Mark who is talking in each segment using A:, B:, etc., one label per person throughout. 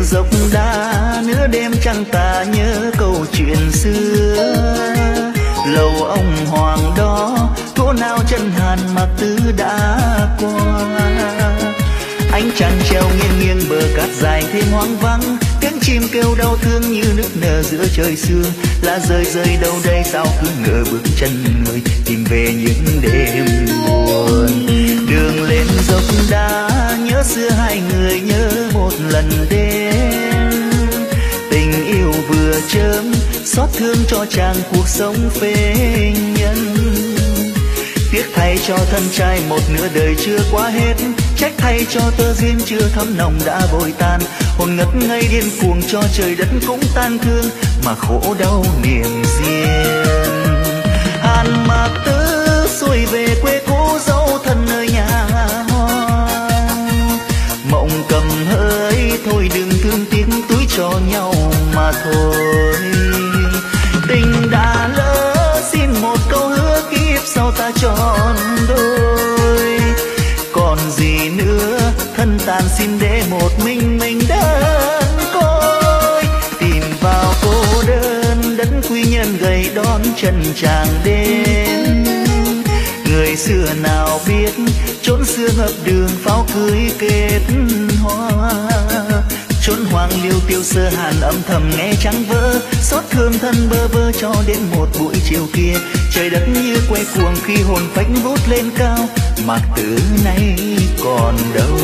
A: dốc đá, nửa đêm trăng tà nhớ câu chuyện xưa. Lầu ông hoàng đó, chỗ nào chân hàn mặc tứ đã qua. Ánh trăng treo nghiêng nghiêng bờ cát dài thêm hoang vắng, tiếng chim kêu đau thương như nước nở giữa trời sương. Lá rơi rơi đâu đây sao cứ ngỡ bước chân người tìm về những đêm buồn. Đường lên dốc đá, nhớ xưa hai người nhớ một lần đến. Tình yêu vừa chớm, xót thương cho chàng cuộc sống phế nhân. Tiếc thay cho thân trai một nửa đời chưa qua hết, trách thay cho tơ duyên chưa thấm nồng đã vội tan. Hồn ngất ngây điên cuồng cho trời đất cũng tan thương, mà khổ đau niềm riêng. Hàn mạc tứ xuôi về quê cũ dấu thân nơi nhà hoa. Mộng cầm hơi thôi đừng thương tiếc túi cho nhau mà thôi. Tình đã lỡ xin một câu hứa kiếp sau ta tròn đôi. Còn gì nữa thân tàn xin để một mình đơn côi. Tìm vào cô đơn đất quy nhân gầy đón chân chàng đến. Người xưa nào biết chốn xưa ngập đường pháo cưới kết hoa. Chốn hoang liêu tiêu sơ hàn âm thầm nghe trắng vỡ. Xót thương thân bơ vơ cho đến một buổi chiều kia. Trời đất như quay cuồng khi hồn phách vút lên cao. Mạc Tử nay còn đâu.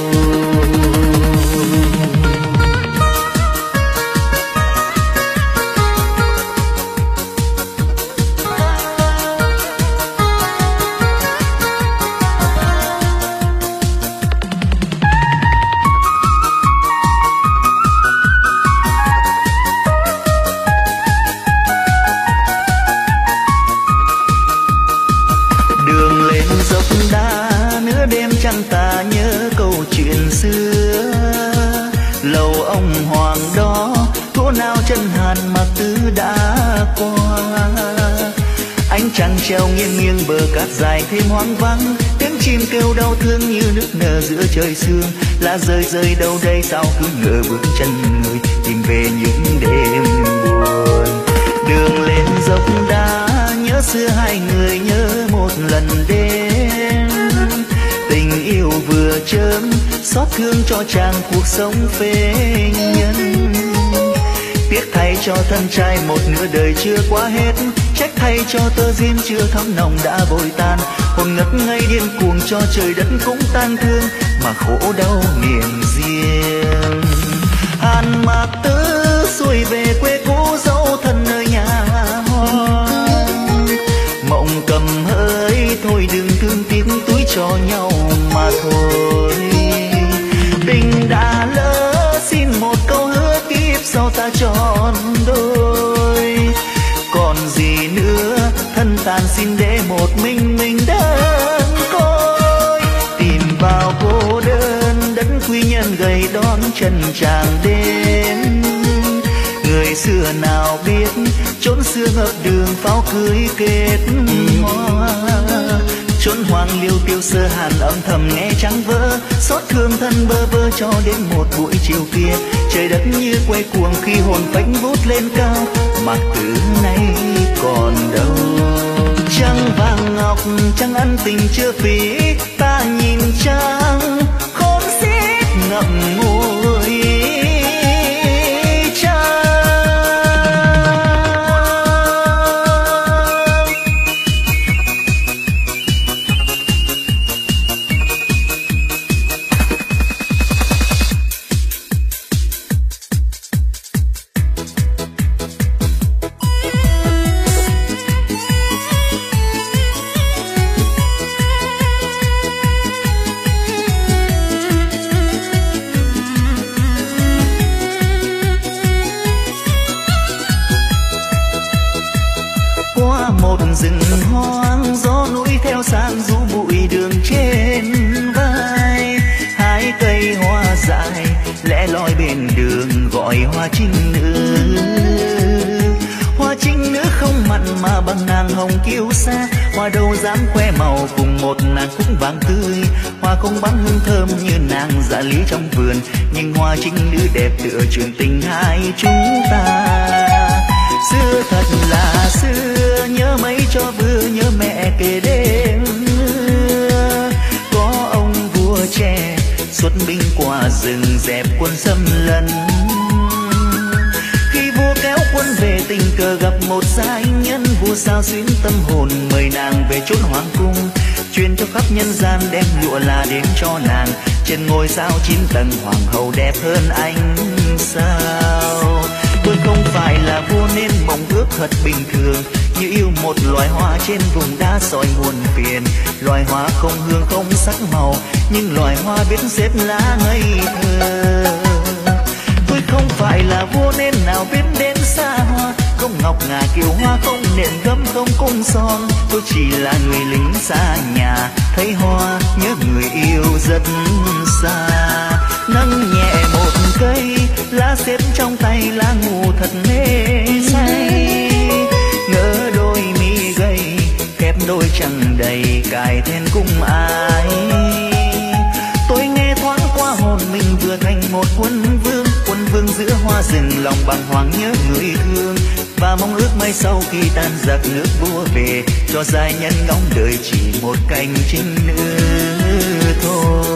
A: Trăng ta nhớ câu chuyện xưa. Lầu ông hoàng đó, chỗ nào chân hàn mặc tứ đã qua. Ánh trăng treo nghiêng nghiêng bờ cát dài thêm hoang vắng, tiếng chim kêu đau thương như nước nở giữa trời sương. Lá rơi rơi đâu đây sao cứ ngỡ bước chân người tìm về những đêm buồn. Đường lên dốc đá, nhớ xưa hai người nhớ một lần đến. Tình yêu vừa chớm, xót thương cho chàng cuộc sống phế nhân. Tiếc thay cho thân trai một nửa đời chưa qua hết, trách thay cho tơ duyên chưa thấm nồng đã vội tan. Hồn ngất ngây điên cuồng cho trời đất cũng tan thương, mà khổ đau niềm riêng. Hàn mạc tứ xuôi về quê cũ dấu thân nơi nhà hoa. Mộng cầm hơi thôi đừng thương tiếc túi cho nhau mà thôi. Tình đã lỡ xin một câu hứa kiếp sau ta tròn đôi. Còn gì nữa thân tàn xin để một mình đơn côi. Tìm vào cô đơn đất quy nhân gầy đón chân chàng đến. Người xưa nào biết chốn xưa ngập đường pháo cưới kết hoa. Chốn hoang liêu tiêu sơ hàn âm thầm nghe trắng vỡ. Xót thương thân bơ vơ cho đến một buổi chiều kia. Trời đất như quay cuồng khi hồn phách vút lên cao. Mạc Tử nay còn đâu. Trăng vàng ngọc trăng ân tình chưa phí. Ta nhìn trăng khôn xiết ngậm ngùi. Rừng hoang gió núi theo sang rũ bụi đường trên vai. Hai cây hoa dại lẻ loi bên đường gọi hoa trinh nữ. Hoa trinh nữ không mặn mà bằng nàng hồng kiêu sa. Hoa đâu dám khoe màu cùng một nàng cúc vàng tươi. Hoa hoa không bán hương thơm như nàng dạ lý trong vườn, nhưng hoa trinh nữ đẹp tựa chuyện tình hai chúng ta. Xưa thật là xưa, nhớ mấy cho vừa, nhớ mẹ kể đêm mưa. Có ông vua trẻ xuất binh qua rừng dẹp quân xâm lấn. Khi vua kéo quân về tình cờ gặp một giai nhân, vua sao xuyến tâm hồn mời nàng về chốn hoàng cung, truyền cho khắp nhân gian đem lụa là đến cho nàng. Trên ngôi sao 9 tầng hoàng hậu đẹp hơn ánh sao. Tôi không phải là vua nên mong ước thật bình thường, như yêu một loài hoa trên vùng đá sỏi muôn phiền. Loài hoa không hương không sắc màu, nhưng loài hoa biết xếp lá ngây thơ. Tôi không phải là vua nên nào biết đến xa hoa, không ngọc ngà kiều hoa, không nệm gấm không cung son. Tôi chỉ là người lính xa nhà, thấy hoa nhớ người yêu rất xa. Nâng nhẹ một cây lá xếp trong tay, lá ngủ thật mê say. Ngỡ đôi mi gầy khép đôi chẳng đầy, cài then cung ai. Tôi nghe thoáng qua hồn mình vừa thành một quân vương, quân vương giữa hoa rừng lòng bàng hoàng nhớ người thương. Và mong ước mai sau khi tan giặc nước vua về, cho giai nhân ngóng đời chỉ một cành trinh nữ thôi.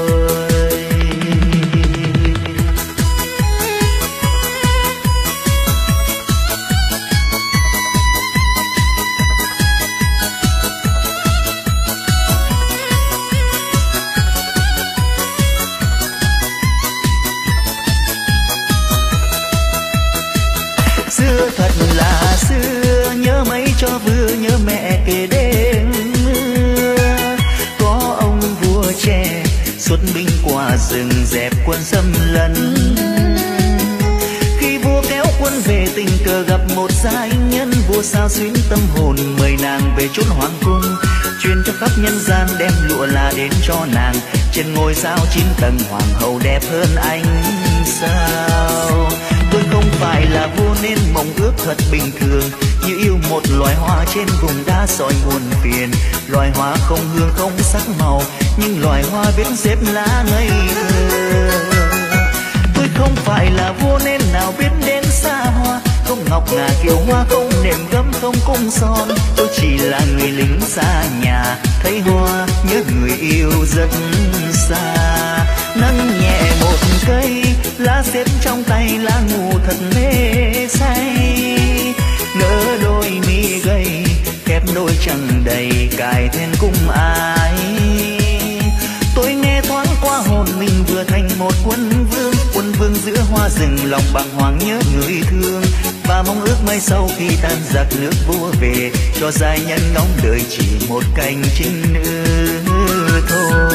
A: Xưa thật là xưa, nhớ mấy cho vừa, nhớ mẹ kể đêm mưa. Có ông vua trẻ xuất binh qua rừng dẹp quân xâm lấn. Khi vua kéo quân về tình cờ gặp một giai nhân, vua sao xuyến tâm hồn mời nàng về chốn hoàng cung, truyền cho khắp nhân gian đem lụa là đến cho nàng. Trên ngôi sao 9 tầng hoàng hậu đẹp hơn ánh sao. Tôi không phải là vua nên mong ước thật bình thường, như yêu một loài hoa trên vùng đá sỏi muôn phiền. Loài hoa không hương không sắc màu, nhưng loài hoa biết xếp lá ngây thơ. Tôi không phải là vua nên nào biết đến xa hoa, không ngọc ngà kiều hoa, không nệm gấm không cung son. Tôi chỉ là người lính xa nhà, thấy hoa nhớ người yêu rất xa. Nâng nhẹ một cây lá xếp trong tay, lá ngủ thật mê say. Ngỡ đôi mi gầy khép đôi chẳng đầy, cài then cung ai. Tôi nghe thoáng qua hồn mình vừa thành một quân vương, quân vương giữa hoa rừng lòng bàng hoàng nhớ người thương. Và mong ước mai sau khi tan giặc nước vua về, cho giai nhân ngóng đời chỉ một cành trinh nữ thôi.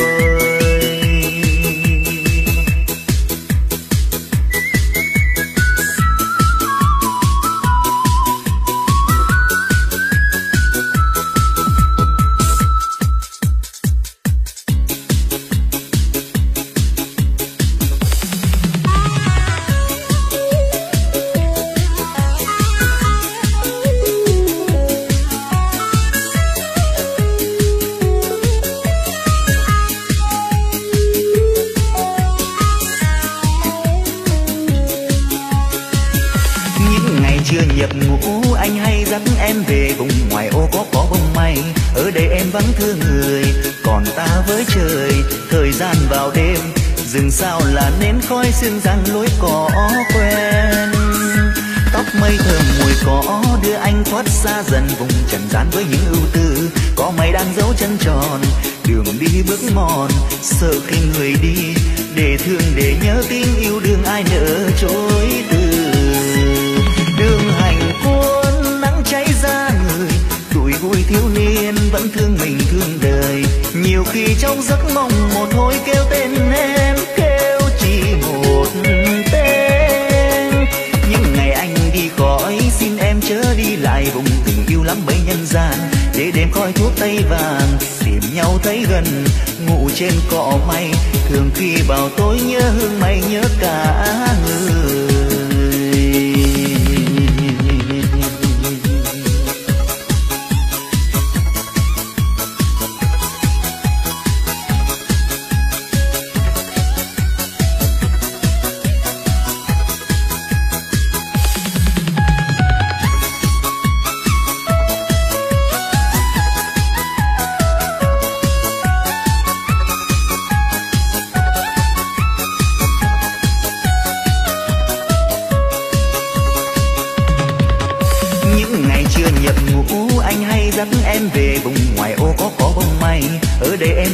A: Nhập ngũ anh hay dắt em về vùng ngoài ô có bông mây. Ở đây em vắng thương người, còn ta với trời. Thời gian vào đêm, rừng sao là nến khói sương răng lối cỏ quen. Tóc mây thơm mùi cỏ đưa anh thoát xa dần vùng trần gian với những ưu tư. Có mây đang dấu chân tròn, đường đi bước mòn, sợ khi người đi để thương để nhớ tiếng yêu đương ai nỡ chối từ. Đường hành quân nắng cháy ra người, tuổi vui thiếu niên vẫn thương mình thương đời. Nhiều khi trong giấc mộng một hồi kêu tên em, kêu chỉ một tên. Những ngày anh đi khỏi xin em chớ đi lại vùng tình yêu lắm bấy nhân gian. Để đêm khói thuốc tây vàng tìm nhau thấy gần, ngủ trên cỏ mây. Thường khi vào tối nhớ hương mây nhớ cả người.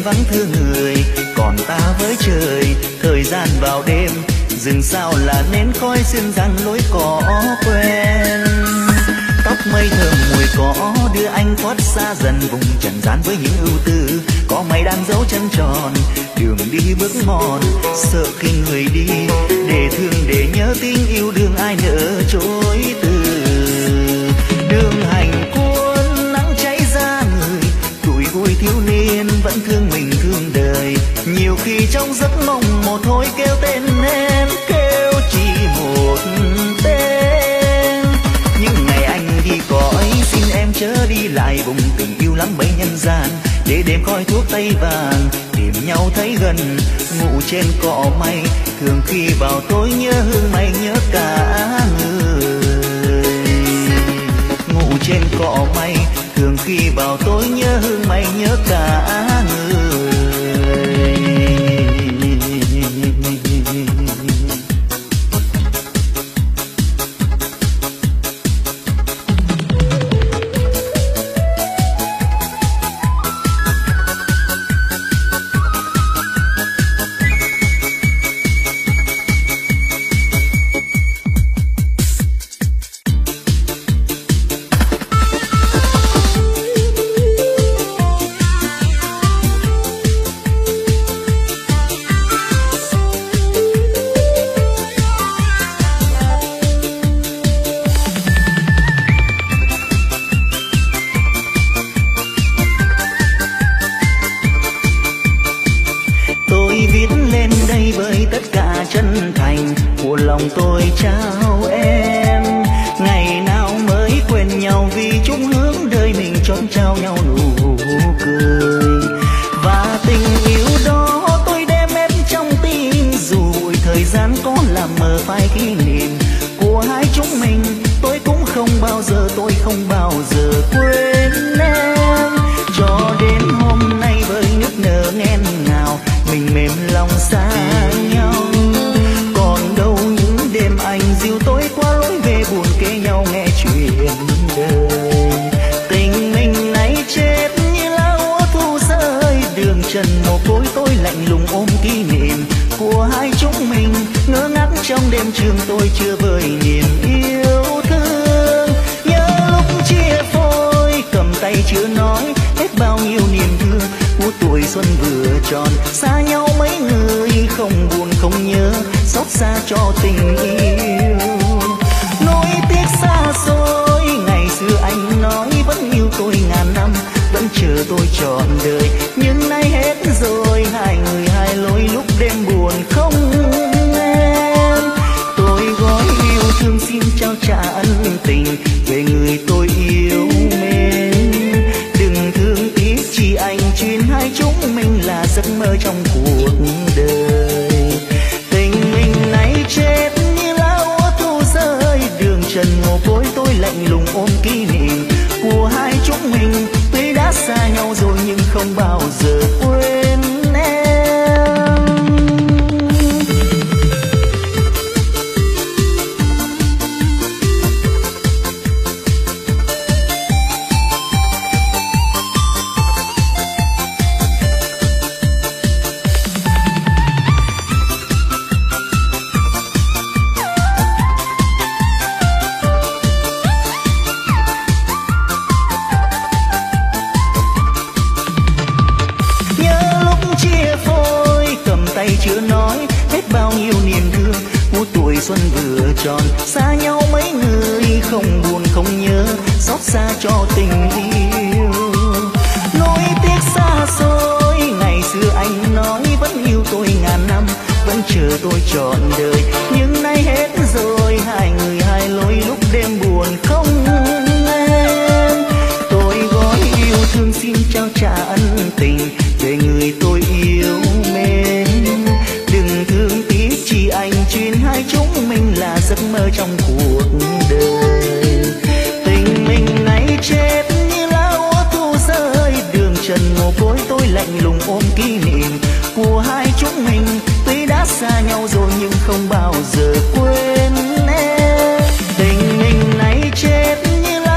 A: vắng thương người, còn ta với trời. Thời gian vào đêm rừng sao là nến khói xuyên răng lối cỏ quen. Tóc mây thơm mùi cỏ đưa anh thoát xa dần vùng trần gian với những ưu tư. Có mây đang dấu chân tròn đường đi bước mòn, sợ khi người đi để thương để nhớ tình yêu đương ai nỡ chối từ. Đường hành cuốn nắng cháy ra người, tuổi vui thiếu niên vẫn thương mình thương đời. Nhiều khi trong giấc mộng một hồi kêu tên em, kêu chỉ một tên. Những ngày anh đi cõi xin em chớ đi lại vùng tình yêu lắm bấy nhân gian. Để đêm khói thuốc tây vàng tìm nhau thấy gần, ngủ trên cỏ mây thường khi vào tối nhớ hương mây nhớ cả người. Ngủ trên cỏ mây thường khi vào tối nhớ hương mây nhớ cả người.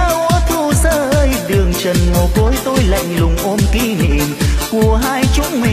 B: trần mồ côi tôi lạnh lùng ôm kỷ niệm của hai chúng mình.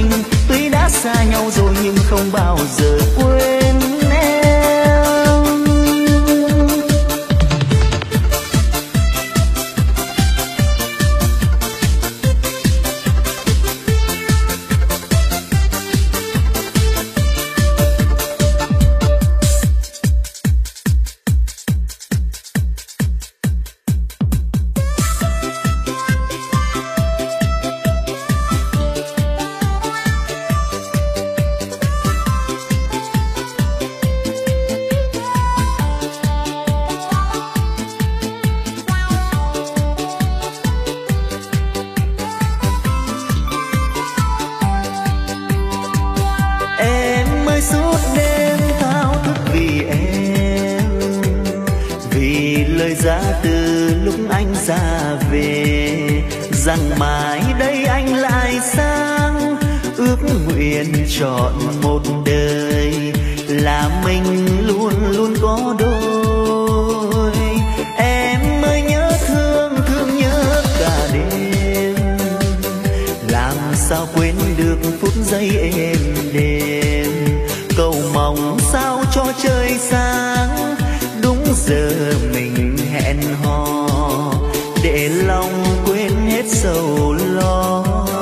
A: ra từ lúc anh ra về, rằng mãi đây anh lại sang ước nguyện trọn một đời là mình luôn luôn có đôi. Em ơi nhớ thương, thương nhớ cả đêm, làm sao quên được phút giây êm đềm. Cầu mong sao cho trời sáng, đúng giờ mình hẹn hò, để lòng quên hết sầu lo.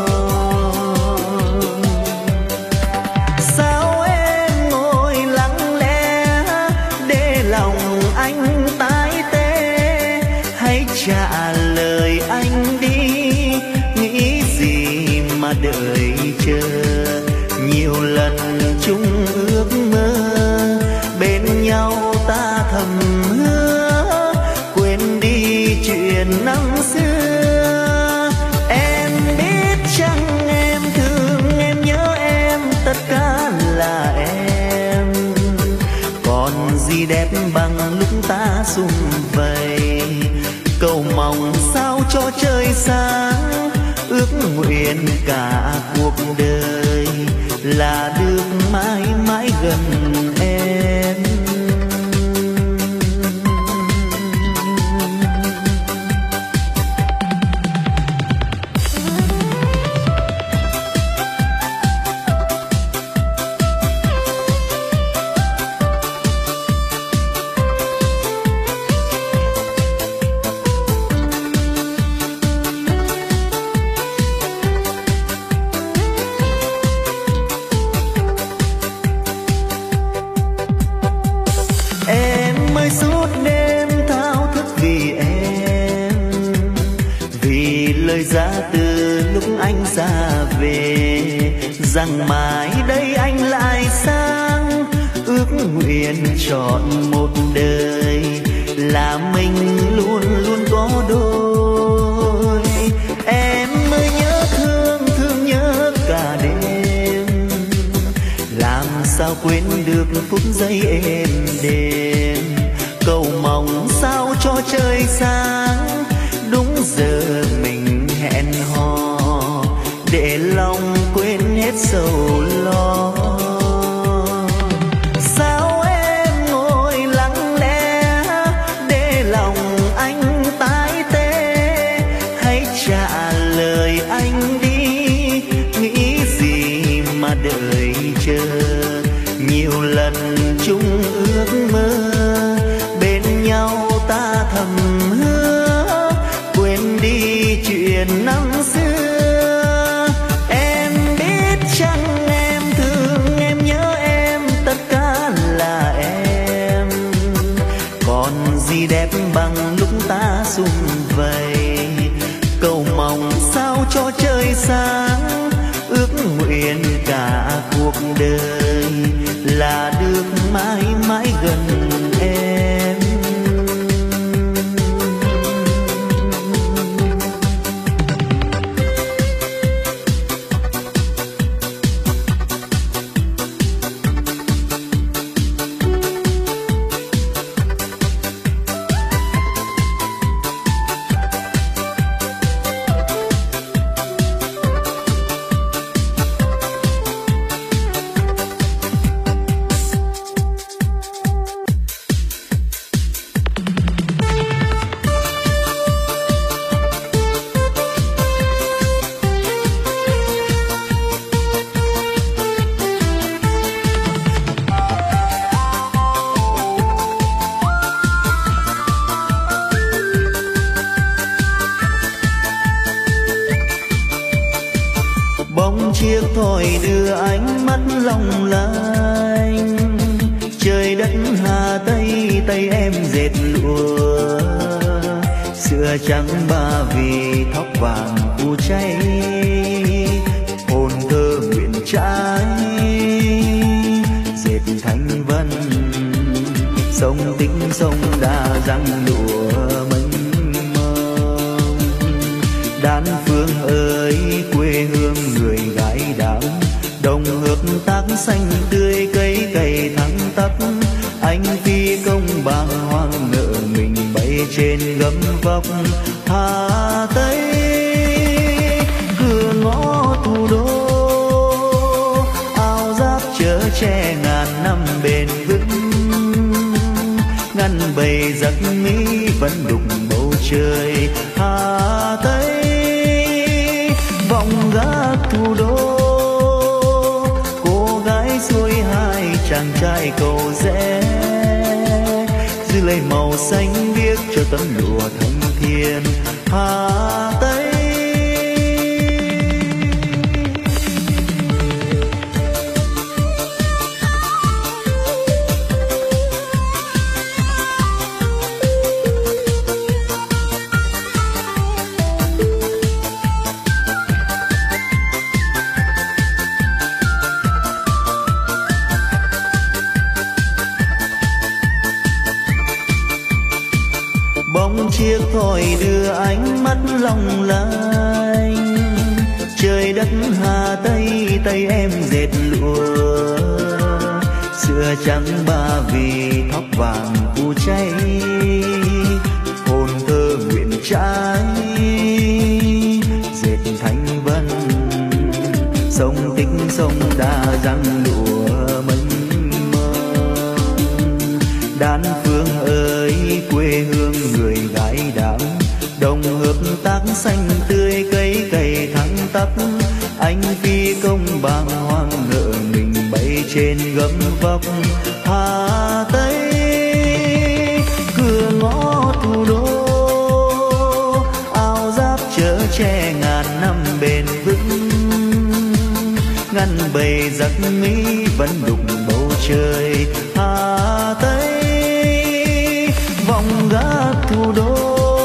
A: Sao em ngồi lặng lẽ để lòng anh tái tê, hãy trả lời anh đi, nghĩ gì mà đợi chờ. Nhiều lần chung ước mơ bên nhau ta thầm hứa, quên đi chuyện năm xưa. Em biết chăng em thương em nhớ em, tất cả là em. Còn gì đẹp bằng lúc ta sum vầy, cầu mong sao cho trời sáng, ước nguyện cả cuộc đời là được mãi mãi gần em. Suốt đêm thao thức vì em, vì lời ra từ lúc anh ra về, rằng mãi đây anh lại sang ước nguyện trọn một đời là mình luôn luôn có đôi. Em ơi nhớ thương, thương nhớ cả đêm, làm sao quên được phút giây êm đềm. Cầu mong sao cho trời sáng, đúng giờ mình hẹn hò, để lòng quên hết sầu lo. Sao em ngồi lặng lẽ để lòng anh tái tê, hãy trả lời anh đi, nghĩ gì mà đợi chờ. Nhiều lần chung ước mơ bên nhau ta thầm hứa, quên đi chuyện năm xưa. Em biết chăng em thương em nhớ em, tất cả là em. Còn gì đẹp bằng lúc ta sum vầy, cầu mong sao cho trời sáng, ước nguyện cả cuộc đời là được mãi mãi gần em. Chiếc thoi đưa ánh mắt long lanh, trời đất Hà Tây tay em dệt lụa, sữa trắng ba vì thóc vàng u cháy, hồn thơ nguyện trái dệt thanh vân. Sông Tích sông Đà răng lụa mênh mông. Đan Phương ơi quê hương người gái đảo, đồng hợp tác xanh tươi cây cày thẳng tắp. Anh phi công bàng hoàng nợ mình bay trên gấm vóc Hà Tây. Cửa ngõ thủ đô áo giáp chở che ngàn năm bền vững, ngăn bầy giặc Mỹ vẫn đục bầu trời Hà Tây. Vọng gác thủ đô cô gái xuôi hai chàng trai cầu rẽ, dư lệ màu xanh biếc cho tấm lụa thanh thiên Hà Tây. Chiếc thoi đưa ánh mắt long lanh, trời đất Hà Tây tay em dệt lụa, xưa trắng ba vì thóc vàng u cháy, hồn thơ nguyện trái dệt thanh vân. Sông Tích sông Đa răng lụa mênh mông, đan phương ơi quê hương người gái đám, đồng hợp tác xanh tươi cây cày thẳng tắp. Anh phi công bàng hoàng ngỡ mình bay trên gấm vóc Hà Tây. Cửa ngõ thủ đô áo giáp chở che ngàn năm bền vững, ngăn bầy giặc Mỹ vẫn đục bầu trời Hà Tây. Vọng gác thủ đô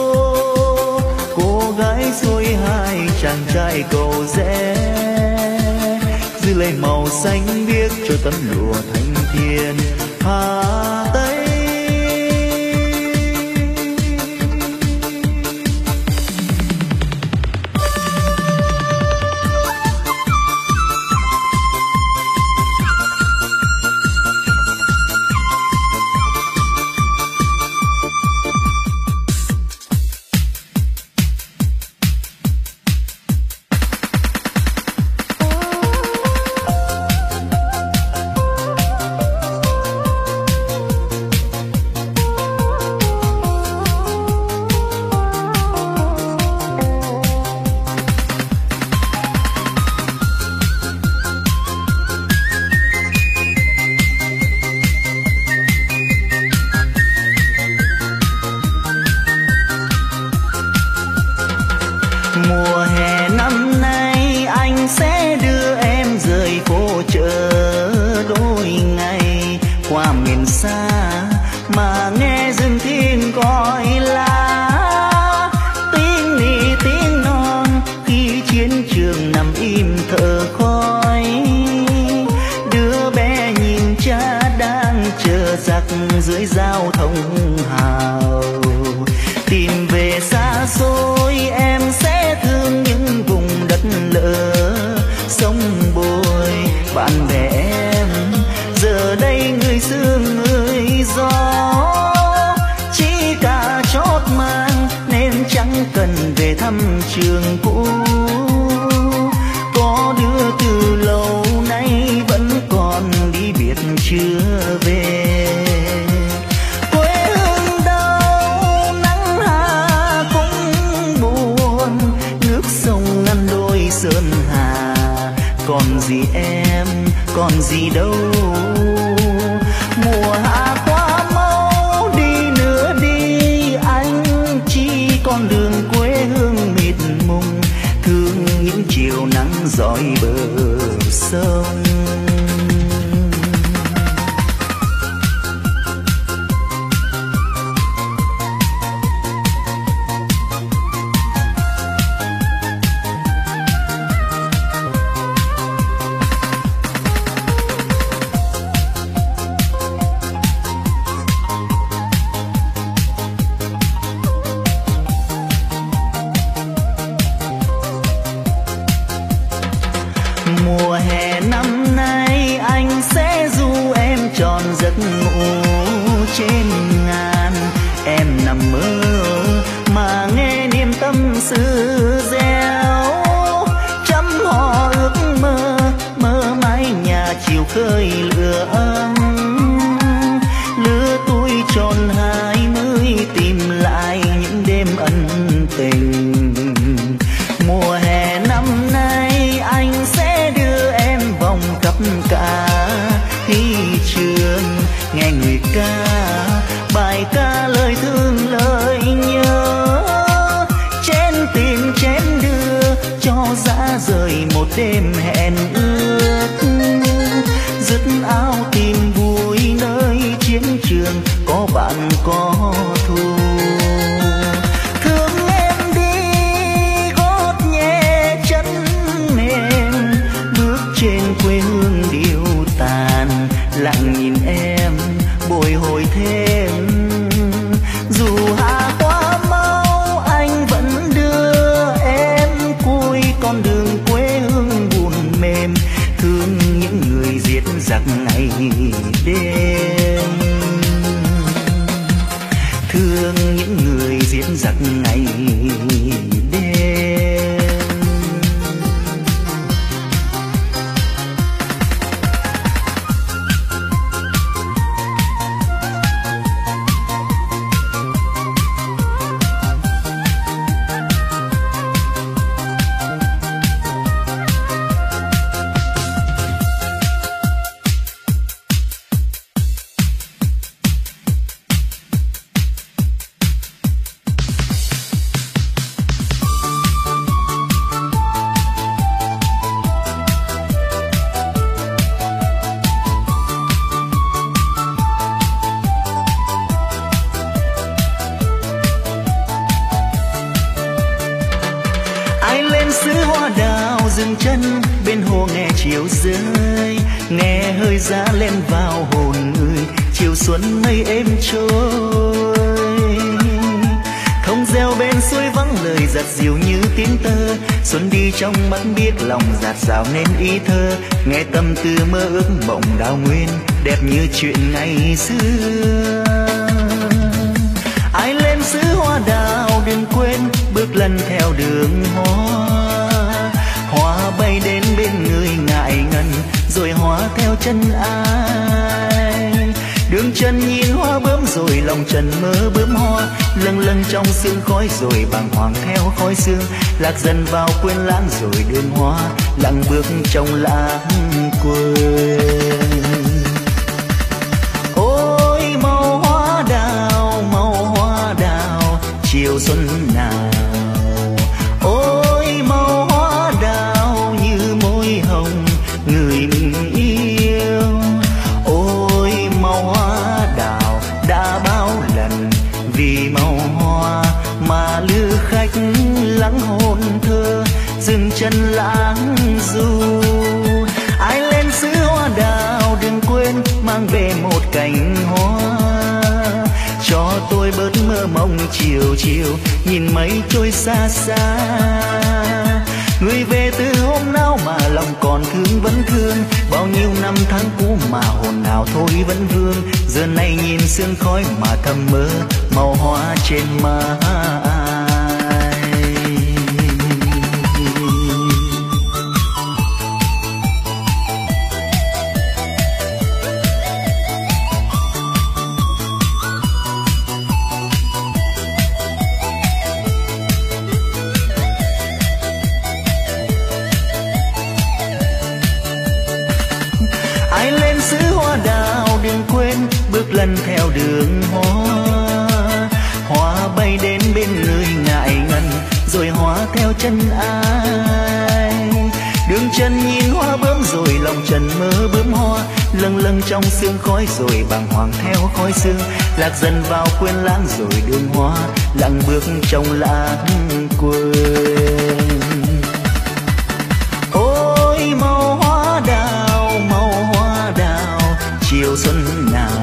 A: cô gái xuôi hai chàng trai cầu rẽ, dư lệ màu xanh biếc cho tấm lụa thanh thiên Hà Tây.
B: Dưới giao thông hào tìm về xa xôi, em sẽ thương những vùng đất lỡ sông bồi. Bạn bè em giờ đây người sương người gió, chỉ cả chót mang nên chẳng cần về thăm trường cũ. Có đứa từ lâu nay vẫn còn đi biệt chưa về. Sơn Hà còn gì em, còn gì đâu. Mùa hạ qua mau đi nữa đi anh, chỉ con đường quê hương mịt mùng, thương những chiều nắng dõi bờ sông. Mùa hè năm lặng nhìn em bồi hồi thêm. Dù hạ quá mau anh vẫn đưa em cuối con đường quê hương buồn mềm, thương những người giết giặc ngày đêm, thương những người giết giặc ngày đêm. Dừng chân bên hồ nghe chiều rơi, nghe hơi giá lên vào hồn người, chiều xuân mây êm trôi. Thông reo bên suối vắng lời giặt dịu như tiếng tơ, xuân đi trong mắt biết lòng dạt dào nên ý thơ, nghe tâm tư mơ ước mộng đào nguyên đẹp như chuyện ngày xưa. Ai lên xứ hoa đào đừng quên bước lần theo đường hoa, hoa bay đến bên người ngại ngần rồi hoa theo chân ai. Đường chân nhìn hoa bướm rồi lòng trần mơ bướm hoa, lâng lâng trong sương khói rồi bàng hoàng theo khói sương, lạc dần vào quên lãng rồi đường hoa lặng bước trong lãng quên. Ôi màu hoa đào chiều xuân nào, ôi màu hoa đào như môi hồng người mình yêu. Ôi màu hoa đào đã bao lần vì màu hoa mà lữ khách lắng hồn thơ, dừng chân lãng du. Ai lên xứ hoa đào đừng quên mang về một cành hoa, cho tôi bớt mơ mộng chiều chiều nhìn mây trôi xa xa. Người về từ hôm nào mà lòng còn thương vẫn thương, bao nhiêu năm tháng cũ mà hồn nào thôi vẫn vương. Giờ này nhìn sương khói mà thầm mơ màu hoa trên má ai. Bước lần theo đường hoa, hoa bay đến bên người ngại ngần rồi hoa theo chân ai. Đường chân nhìn hoa bướm rồi lòng trần mơ bướm hoa, lâng lâng trong sương khói rồi bàng hoàng theo khói sương, lạc dần vào quên lãng rồi đường hoa lặng bước trong lãng quên. Ôi màu hoa đào chiều xuân nào,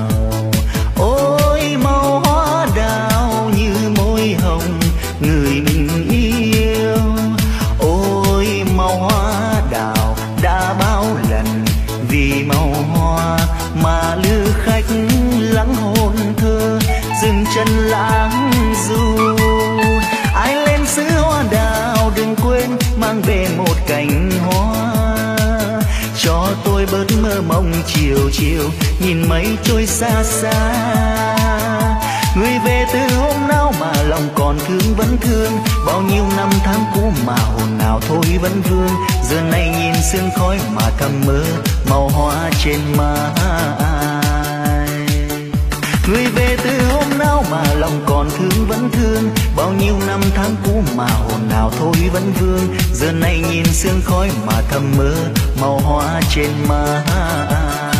B: ôi màu hoa đào như môi hồng người mình yêu. Ôi màu hoa đào đã bao lần vì màu hoa mà lữ khách lắng hồn thơ, dừng chân lãng du. Ai lên xứ hoa đào đừng quên mang về một cành hoa, cho tôi bớt mơ mộng chiều chiều nhìn mây trôi xa xa. Người về từ hôm nào mà lòng còn thương vẫn thương, bao nhiêu năm tháng cũ mà hồn nào thôi vẫn vương. Giờ này nhìn sương khói mà thầm mơ màu hoa trên má ai. Người về từ hôm nào mà lòng còn thương vẫn thương, bao nhiêu năm tháng cũ mà hồn nào thôi vẫn vương. Giờ này nhìn sương khói mà thầm mơ màu hoa trên má ai.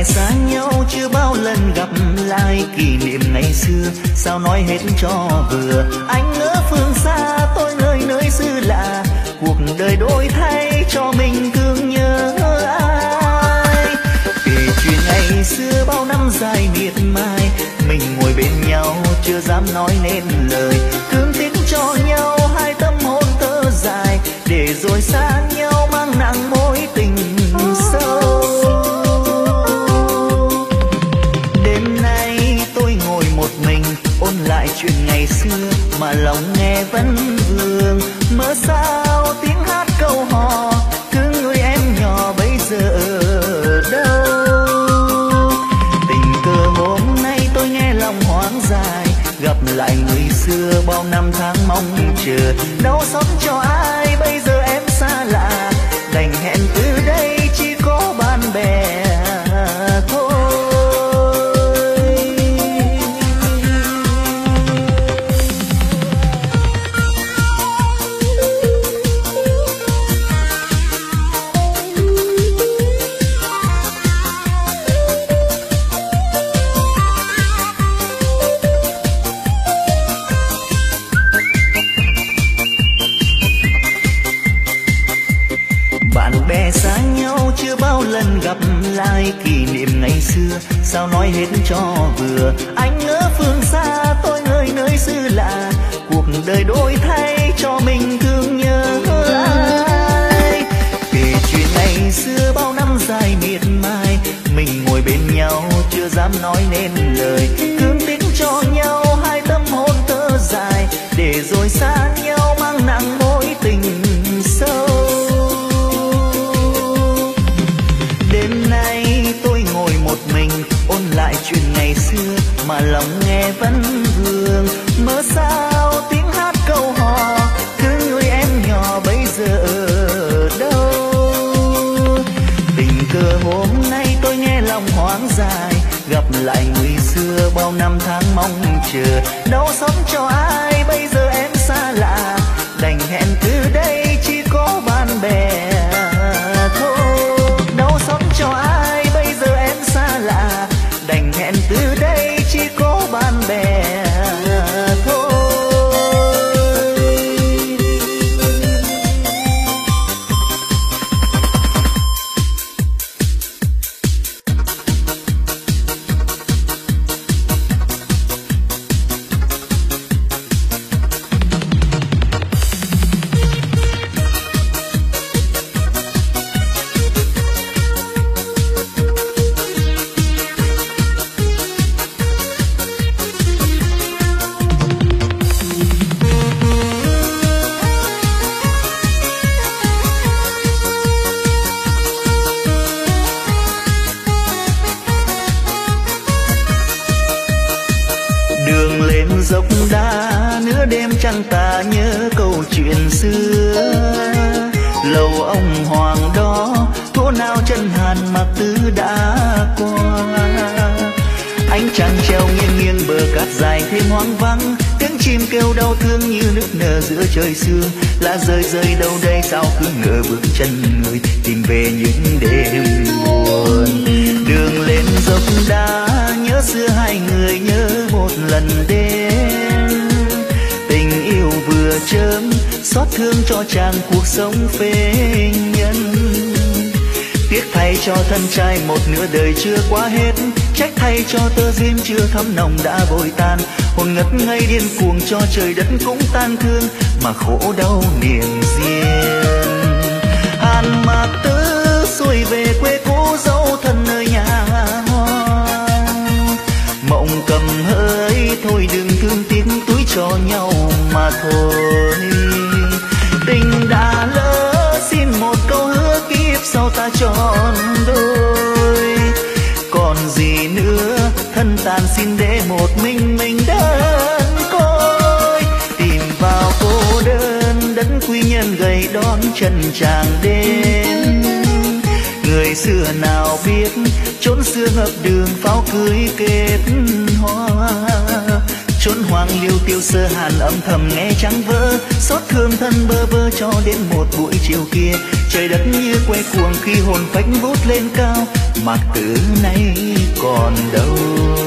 A: xa nhau chưa bao lần gặp lại, kỷ niệm ngày xưa sao nói hết cho vừa. Anh ở phương xa tôi nơi nơi xứ lạ, cuộc đời đổi thay cho mình thương nhớ ai. Kể chuyện ngày xưa bao năm dài miệt mài, mình ngồi bên nhau chưa dám nói nên lời, thương tiếc cho nhau hai tâm hồn thơ dài, để rồi xa nhau mang nặng mối tình sâu. Đêm nay tôi ngồi một mình ôn lại chuyện ngày xưa mà lòng nghe vẫn vương, mơ sao tiếng hát câu hò thương người em nhỏ bây giờ ở đâu. Tình cờ hôm nay tôi nghe lòng hoang dài, gặp lại người xưa bao năm tháng mong chờ, đau xót cho ai bây giờ em xa lạ, đành hẹn từ đây chỉ có bạn bè thôi. Bạn bè xa nhau chưa bao lần gặp lại, kỷ niệm ngày xưa sao nói hết cho vừa. Anh ở phương xa tôi nơi nơi xứ lạ, cuộc đời đổi thay cho mình thương nhớ ai. Kể chuyện ngày xưa bao năm dài miệt mài, mình ngồi bên nhau chưa dám nói nên lời, thương tiếc cho nhau hai tâm hồn thơ dài, để rồi xa nhau mang nặng mối tình sâu. Đêm nay tôi ngồi một mình ôn lại chuyện ngày xưa mà lòng nghe vẫn vương, mơ sao tiếng hát câu hò thương người em nhỏ bây giờ ở đâu. Tình cờ hôm nay tôi nghe lòng hoang dài, gặp lại người xưa bao năm tháng mong chờ, đau xót cho ai bây giờ em xa lạ, đành hẹn từ đây chỉ có bạn bè thôi. Đau xót cho ai bây giờ em xa lạ, đành hẹn từ đây chỉ có bạn bè thôi. Dốc đá nửa đêm trăng ta nhớ câu chuyện xưa, lầu ông hoàng đó thố nào chân hàn mặc tứ đã qua. Ánh trăng treo nghiêng nghiêng bờ cát dài thêm hoang vắng, tiếng chim kêu đau thương như nức nở giữa trời sương. Lá rơi rơi đâu đây sao cứ ngỡ bước chân người tìm về những đêm buồn. Đường lên dốc đá nhớ xưa hai người nhớ một lần đêm, tình yêu vừa chớm xót thương cho chàng cuộc sống phế nhân. Tiếc thay cho thân trai một nửa đời chưa qua hết, trách thay cho tơ duyên chưa thấm nồng đã vội tan. Hồn ngất ngây điên cuồng cho trời đất cũng tan thương, mà khổ đau niềm riêng. Hàn mạc tứ xuôi về quê cũ dấu thân nơi nhà hoang, mộng cầm hơi thôi đừng thương tiếc túi cho nhau mà thôi. Tình đã lỡ xin một câu hứa kiếp sau ta tròn đôi, còn gì nữa thân tàn xin để một mình đơn côi. Tìm vào cô đơn đất quy nhân gầy đón chân chàng đến, người xưa nào biết chốn xưa ngập đường pháo cưới kết hoa chốn hoang liêu tiêu sơ hàn âm thầm nghe trắng vỡ, xót thương thân bơ vơ cho đến một buổi chiều kia, trời đất như quay cuồng khi hồn phách vút lên cao, mặc tử nay còn đâu.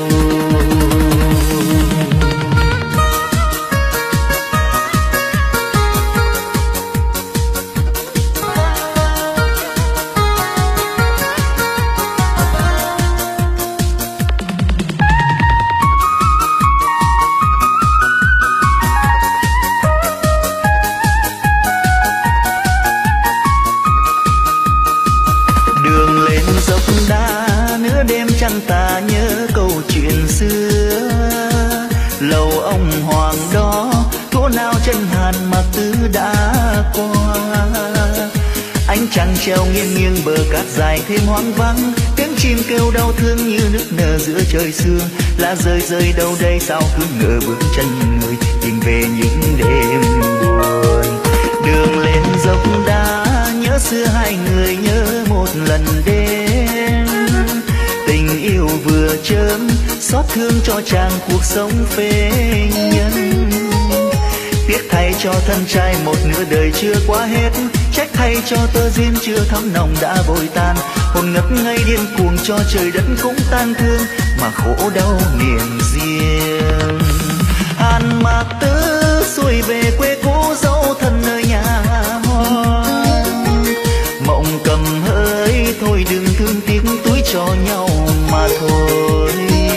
B: Ta nhớ câu chuyện xưa, lầu ông hoàng đó thuở nào chân hàn mà tư đã qua. Ánh trăng treo nghiêng nghiêng bờ cát dài thêm hoang vắng, tiếng chim kêu đau thương như nước nở giữa trời sương. Lá rơi rơi đâu đây sao cứ ngỡ bước chân người tìm về những đêm buồn. Đường lên dốc đá nhớ xưa hai người nhớ một lần đêm, tình yêu vừa chớm xót thương cho chàng cuộc sống phế nhân. Tiếc thay cho thân trai một nửa đời chưa qua hết, trách thay cho tơ duyên chưa thắm nồng đã vội tan. Hồn ngất ngây điên cuồng cho trời đất cũng tan thương, mà khổ đau niềm riêng. Hàn Mạc Tư xuôi về quê cũ dấu thân nơi nhà hoa, mộng cầm hỡi thôi đừng thương tiếc túi cho nhau mà thôi.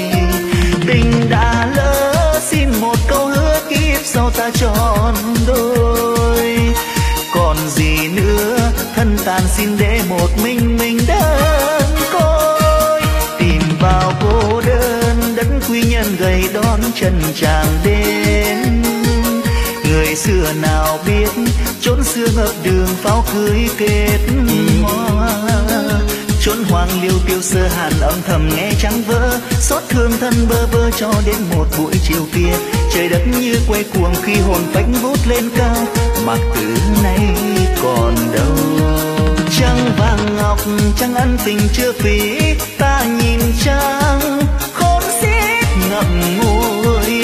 B: Tình đã lỡ xin một câu hứa kiếp sau ta tròn đôi, còn gì nữa thân tàn xin để một mình đơn côi. Tìm vào cô đơn đất quy nhân gầy đón chân chàng đến, người xưa nào biết chốn xưa ngập đường pháo cưới kết hoa. Chốn hoang liêu tiêu sơ hàn âm thầm nghe trắng vỡ, xót thương thân bơ vơ cho đến một buổi chiều kia, trời đất như quay cuồng khi hồn phách vút lên cao, mặc tử nay còn đâu. Trăng vàng ngọc trăng ân tình chưa phí, ta nhìn trăng khôn xiết ngậm ngùi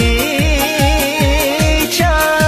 B: trăng.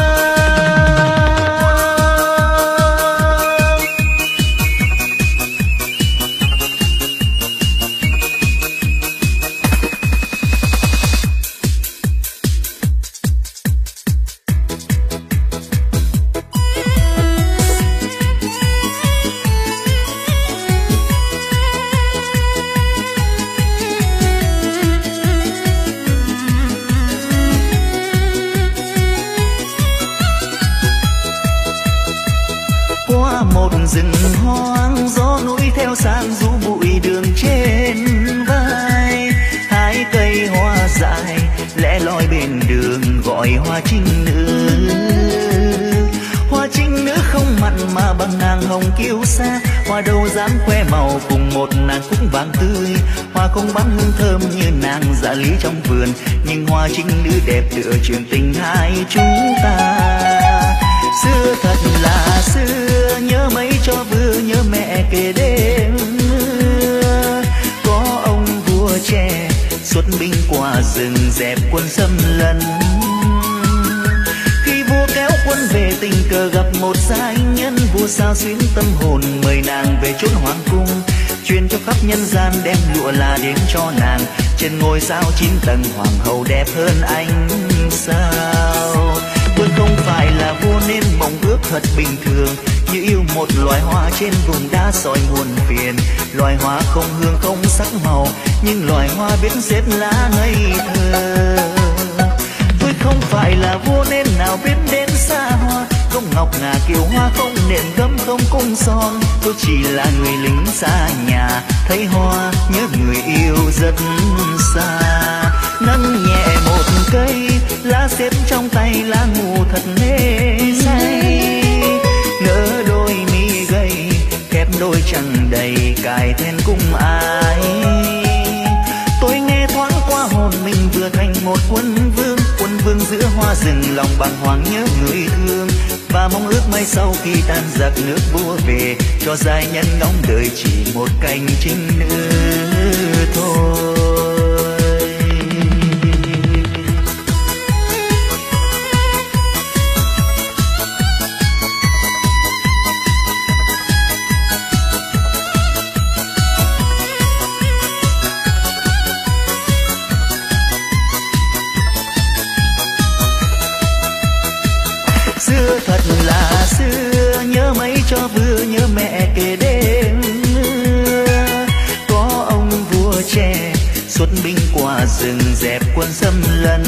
B: Rừng hoang gió núi theo sang rũ bụi đường trên vai, hai cây hoa dài lẻ loi bên đường gọi hoa trinh nữ. Hoa trinh nữ không mặn mà bằng nàng hồng kiêu sa, hoa đâu dám khoe màu cùng một nàng cúc vàng tươi. Hoa không bắn hương thơm như nàng dạ lý trong vườn, nhưng hoa trinh nữ đẹp tựa chuyện tình hai chúng ta. Xưa thật là xưa nhớ mấy cho vừa nhớ mẹ kể đêm mưa, có ông vua trẻ xuất binh qua rừng dẹp quân xâm lấn. Khi vua kéo quân về tình cờ gặp một giai nhân, vua sao xuyến tâm hồn mời nàng về chốn hoàng cung, truyền cho khắp nhân gian đem lụa là đến cho nàng. Trên ngôi sao 9 tầng hoàng hậu đẹp hơn ánh sao. Tôi không phải là vua nên mong ước thật bình thường, như yêu một loài hoa trên vùng đá sỏi nguồn phiền. Loài hoa không hương không sắc màu, nhưng loài hoa biết xếp lá ngây thơ. Tôi không phải là vua nên nào biết đến xa hoa, không ngọc ngà kiều hoa không nền gấm không cung son. Tôi chỉ là người lính xa nhà, thấy hoa nhớ người yêu rất xa. Nâng nhẹ một cây lá xếp trong tay, lá ngủ thật mê say. Nỡ đôi mi gầy khép đôi chẳng đầy cài then cung ai. Tôi nghe thoáng qua hồn mình vừa thành một quân vương giữa hoa rừng, lòng bàng hoàng nhớ người thương và mong ước mai sau khi tan giặc nước vua về, cho giai nhân ngóng đợi chỉ một cành trinh nữ thôi.
A: Xưa thật là xưa, nhớ mấy cho vừa, nhớ mẹ kể đêm mưa. Có ông vua trẻ xuất binh qua rừng dẹp quân xâm lấn.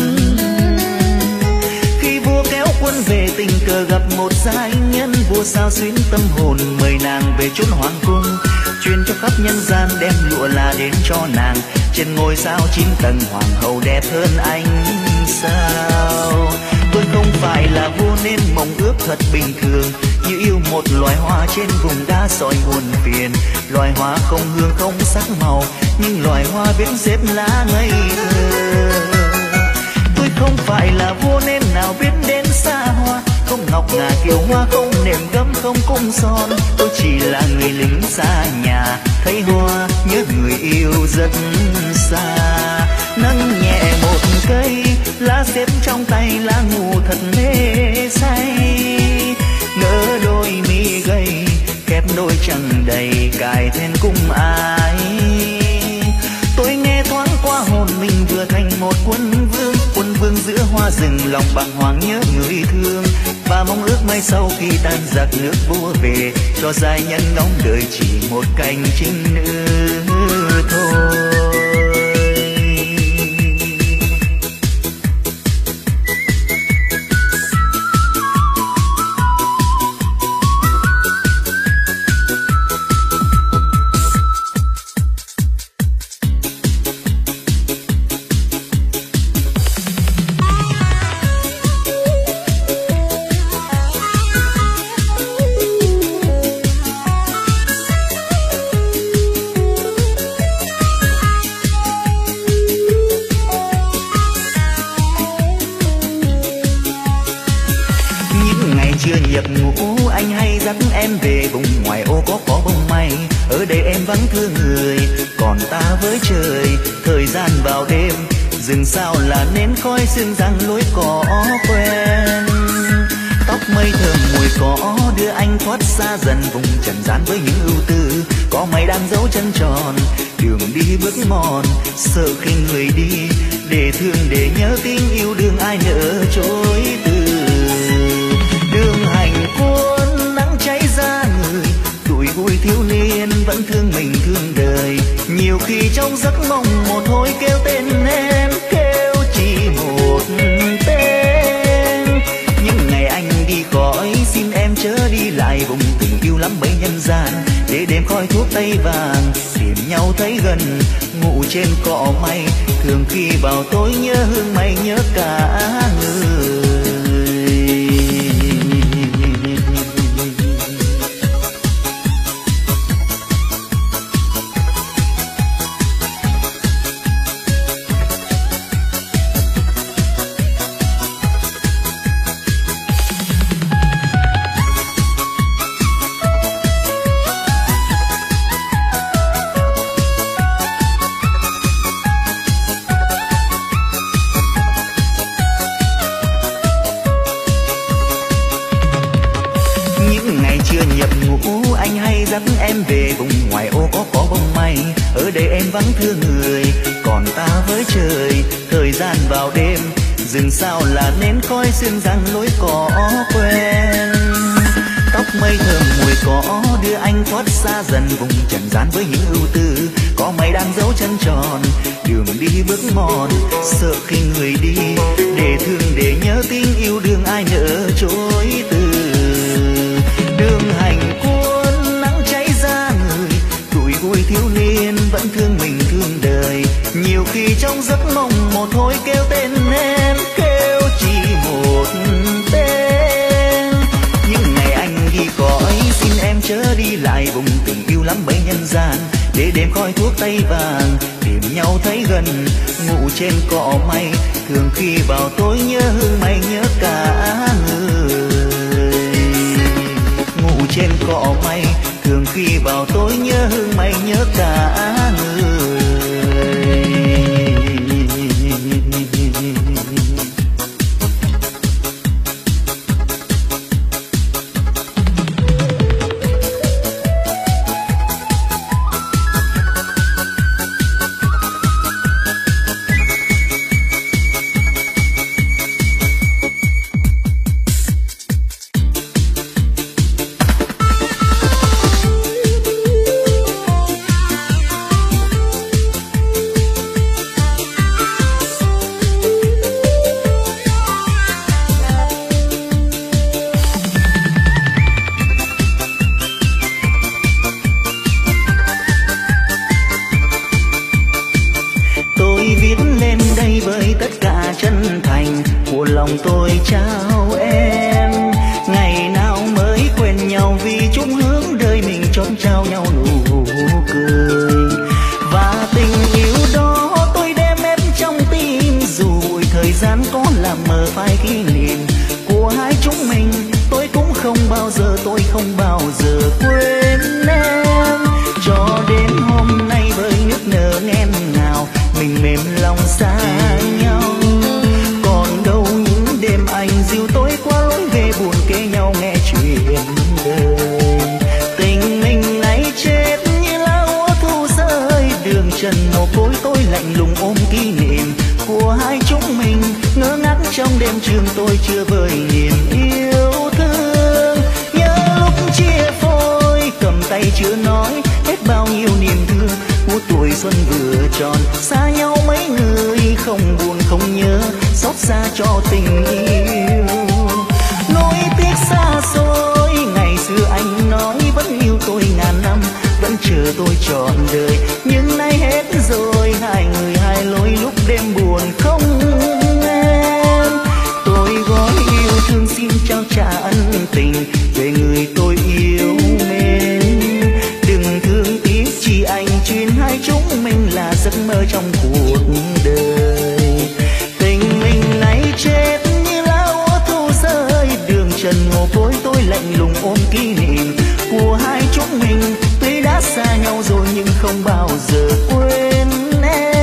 A: Khi vua kéo quân về tình cờ gặp một giai nhân, vua sao xuyến tâm hồn mời nàng về chốn hoàng cung, truyền cho khắp nhân gian đem lụa là đến cho nàng. Trên ngôi sao 9 tầng hoàng hậu đẹp hơn anh sao. Tôi không phải là vua nên mong ước thật bình thường, như yêu một loài hoa trên vùng đá sỏi buồn phiền. Loài hoa không hương không sắc màu, nhưng loài hoa biết xếp lá ngây thơ. Tôi không phải là vua nên nào biết đến xa hoa, không ngọc ngà kiều hoa, không nệm gấm không cung son. Tôi chỉ là người lính xa nhà, thấy hoa nhớ người yêu rất xa. Nâng nhẹ một cây lá xếp trong tay, lá ngủ thật mê say. Ngỡ đôi mi gầy khép đôi chẳng đầy, cài then cung ai. Tôi nghe thoáng qua hồn mình vừa thành một quân vương giữa hoa rừng, lòng bàng hoàng nhớ người thương. Và mong ước mai sau khi tan giặc nước vua về, cho giai nhân ngóng đợi chỉ một cành trinh nữ thôi. Rừng sao là nến khói sương răng lối cỏ quen. Tóc mây thơm mùi cỏ đưa anh thoát xa dần vùng trần gian với những ưu tư. Có mây đang dấu chân tròn đường đi bước mòn, sợ khi người đi để thương để nhớ tình yêu đương ai nỡ chối từ. Đường hành quân nắng cháy ra người, tuổi vui thiếu niên vẫn thương mình thương đời. Nhiều khi trong giấc mộng một hồi kêu tên em, kêu chỉ một tên. Những ngày anh đi khỏi xin em chớ đi lại vùng tình yêu lắm mấy nhân gian, để đêm khói thuốc tây vàng tìm nhau thấy gần. Ngủ trên cỏ mây thường khi vào tối nhớ hương mây nhớ cả người. Em về vùng ngoài ô có bông mây, ở đây em vắng thương người còn ta với trời. Thời gian vào đêm rừng sao là nến khói sương răng lối cỏ quen. Tóc mây thơm mùi cỏ đưa anh thoát xa dần vùng trần gian với những ưu tư. Có mây đang dấu chân tròn đường đi bước mòn, sợ khi người đi để thương để nhớ tình yêu đương ai nỡ chối từ. Đường hành quân nắng cháy ra người, tuổi vui thiếu niên vẫn thương mình thương đời. Nhiều khi trong giấc mộng một hồi kêu tên em, kêu chỉ một tên. Những ngày anh đi khỏi xin em chớ đi lại vùng tình yêu lắm mấy nhân gian, để đêm khói thuốc tây vàng tìm nhau thấy gần. Ngủ trên cỏ mây thường khi vào tối nhớ hương mây nhớ cả người. Ngủ trên cỏ mây thường khi vào tối nhớ hương mây nhớ cả người.
B: chào em. Ngày nào mới quen nhau vì chung hướng đời mình chọn trao nhau nụ cười. Và tình yêu đó tôi đem em trong tim, dù bụi thời gian có làm mờ phai kỷ niệm của hai chúng mình. Tôi cũng không bao giờ, tôi không bao giờ quên em. Cho đến hôm nay bởi nước nở nghẹn ngào, mình mềm lòng xa nhau. Còn đâu những đêm anh dìu tôi qua lối về buồn kể nhau nghe chuyện đời. Tình mình nay chết như lá úa thu rơi, đường trần mồ côi tôi lạnh lùng ôm kỷ niệm của hai chúng mình. Ngơ ngác trong đêm trường tôi chưa vơi niềm yêu thương. Nhớ lúc chia phôi cầm tay chưa nói hết bao nhiêu niềm thương. Của tuổi xuân vừa tròn xa nhau mấy người, không buồn không nhớ xót xa cho tình yêu. Nỗi tiếc xa xôi ngày xưa anh nói vẫn yêu tôi ngàn năm, vẫn chờ tôi trọn đời. Nhưng nay hết rồi, hai người hai lối lúc đêm buồn không em. Tôi gói yêu thương xin trao trả ân tình về người tôi yêu mến. Đừng thương tiếc chỉ anh, chuyện hai chúng mình là giấc mơ trong cuộc đời. Tình mình nay chết như lá úa thu rơi, đường trần mồ côi tôi lạnh lùng ôm kỷ niệm của hai chúng mình. Tuy đã xa nhau rồi nhưng không bao giờ quên em.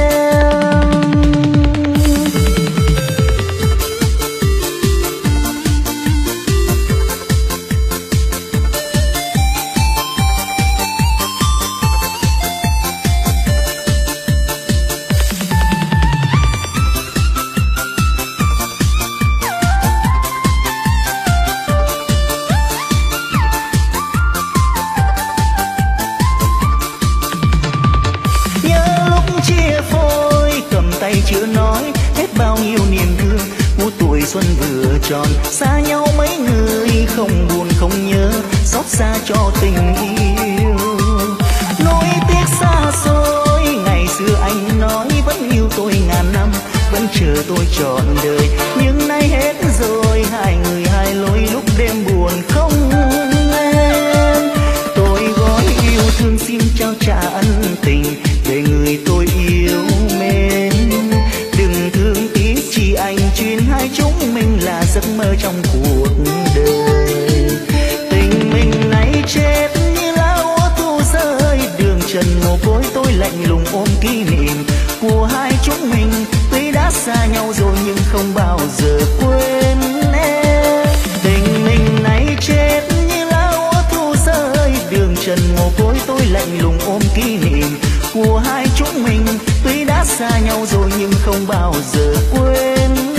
B: Chưa nói hết bao nhiêu niềm thương. Của tuổi xuân vừa tròn xa nhau mấy người, không buồn không nhớ xót xa cho tình yêu. Nỗi tiếc xa xôi ngày xưa anh nói vẫn yêu tôi ngàn năm, vẫn chờ tôi trọn đời. Nhưng nay hết rồi, hai người hai lối lúc đêm buồn không em. Tôi gói yêu thương xin trao trả ân tình về người tôi yêu mến. Đừng thương tiếc chỉ anh, chuyện hai chúng mình là giấc mơ trong cuộc đời. Tình mình nay chết như lá úa thu rơi, đường trần mồ côi tôi lạnh lùng ôm kỷ niệm của hai chúng mình. Tuy đã xa nhau rồi nhưng không bao giờ quên em. Tình mình nay chết như lá úa thu rơi, đường trần mồ côi tôi lạnh lùng ôm kỷ niệm của hai chúng mình. Tuy đã xa nhau rồi nhưng không bao giờ quên